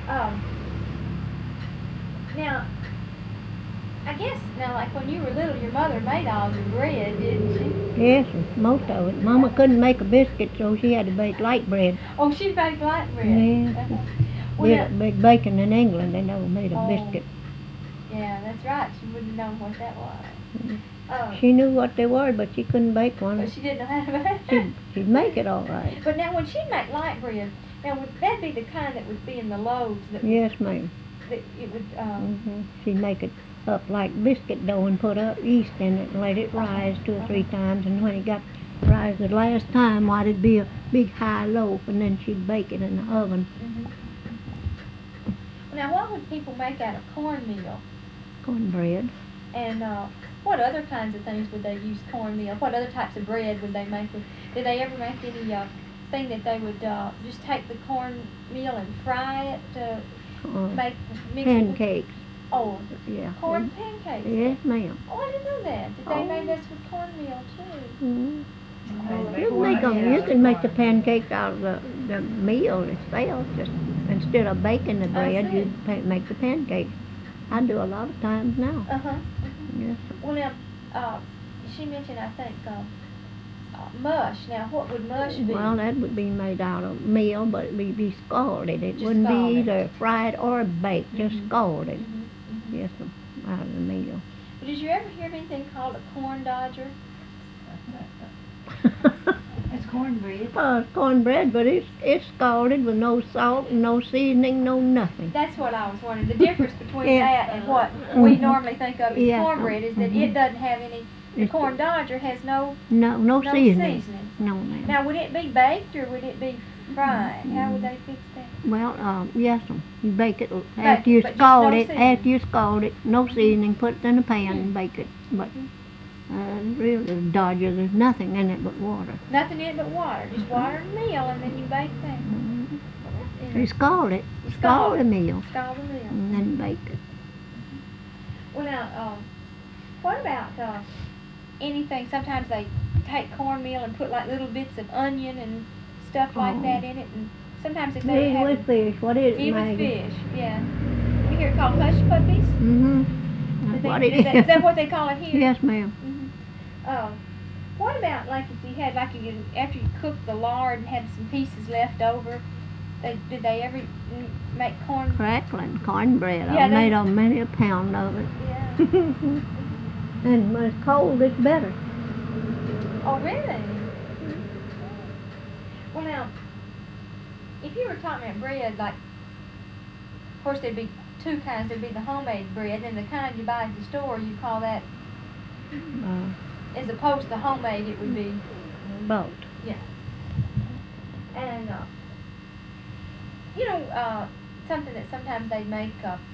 Um, now, I guess now, like when you were little, your mother made all the bread, didn't she? Yes, most of it. Mama couldn't make a biscuit, so she had to bake light bread. Oh, she baked light bread. Yeah. Well, Did it big baking in England, they never made a oh, biscuit. yeah, that's right. She wouldn't have known what that was. She knew what they were, but she couldn't bake one. But she didn't know how to make it. She'd make it all right. But now, when she'd make light bread, now would that be the kind that would be in the loaves? That Yes, ma'am. That it would. She'd make it up like biscuit dough and put up yeast in it and let it rise 2 or 3 times. And when it got rise the last time, why, it'd be a big high loaf, and then she'd bake it in the oven. Now, what would people make out of cornmeal? Cornbread. And what other kinds of things would they use cornmeal? What other types of bread would they make? Did they ever make any thing that they would just take the cornmeal and fry it to make mix pancakes? Oh, yeah. Corn pancakes? Yes, ma'am. Oh, I didn't know that. Did they make this with cornmeal, too? You can make the pancakes out of the meal itself. Just instead of baking the bread, you make the pancakes. I do a lot of times now. Yes. Well, now, she mentioned, I think, mush. Now, what would mush be? Well, that would be made out of meal, but it would be scalded. It wouldn't be either fried or baked, just scalded. Yes, out of the meal. But did you ever hear of anything called a corn dodger? It's cornbread. It's cornbread, but it's scalded with no salt, no seasoning, no nothing. That's what I was wondering. The difference between that and what we normally think of as cornbread is that it doesn't have any. The corn dodger has no seasoning. No, ma'am. Now, would it be baked or would it be fried? How would they fix that? Well, yes, you bake it after you scald it. After you scald it, no seasoning. Put it in a pan and bake it. But really, the dodger, there's nothing in it but water. Nothing in it but water. Just water and meal, and then you bake that. You scald it. Scald the meal. Scald the meal. And then bake it. Well, now, what about anything? Sometimes they take cornmeal and put like little bits of onion and stuff like that in it, and sometimes if they have with fish. What is it, eat with Maggie? fish, yeah. You hear it called hush puppies? That's what it is. Is that what they call it here? Yes, ma'am. What about like if you had after you cooked the lard and had some pieces left over? Did they ever make crackling cornbread? Yeah, I made many a pound of it. Yeah. And when it's cold, it's better. Oh, really? Well, now, if you were talking about bread, like, of course, there'd be 2 kinds. There'd be the homemade bread, and the kind you buy at the store, you call that, as opposed to homemade, it would be both. Yeah. And, something that sometimes they make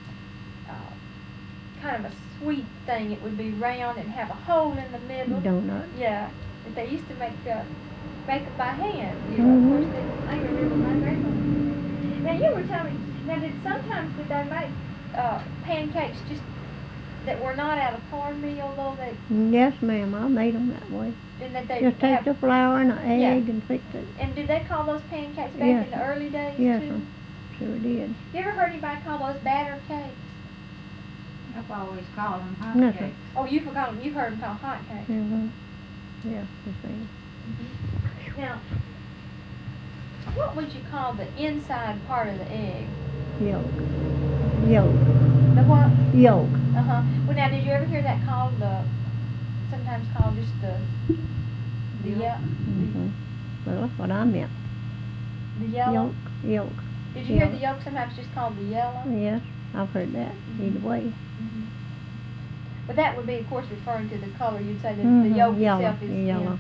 kind of a sweet thing. It would be round and have a hole in the middle. Donut. Yeah. That they used to make it by hand. Of course, I remember my grandmother. Now, you were telling me, did they make pancakes just that were not out of cornmeal, though? Yes, ma'am, I made them that way. And that they just take the flour and an egg and fix it. And did they call those pancakes back in the early days, yes, too? Sure did. You ever heard anybody call those batter cakes? I've always called them hot cakes. Oh, you've heard them called hot cakes. Yeah, the same. Now, what would you call the inside part of the egg? Yolk. The what? Yolk. Well, now, did you ever hear that sometimes called just the yolk? Well, that's what I meant. The yellow? Yolk. Did you hear the yolk sometimes just called the yellow? Yes, I've heard that. Either way. But that would be, of course, referring to the color. You'd say that the yolk itself is yellow.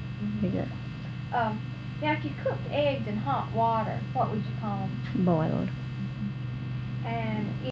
Now, if you cooked eggs in hot water, what would you call them? Boiled. And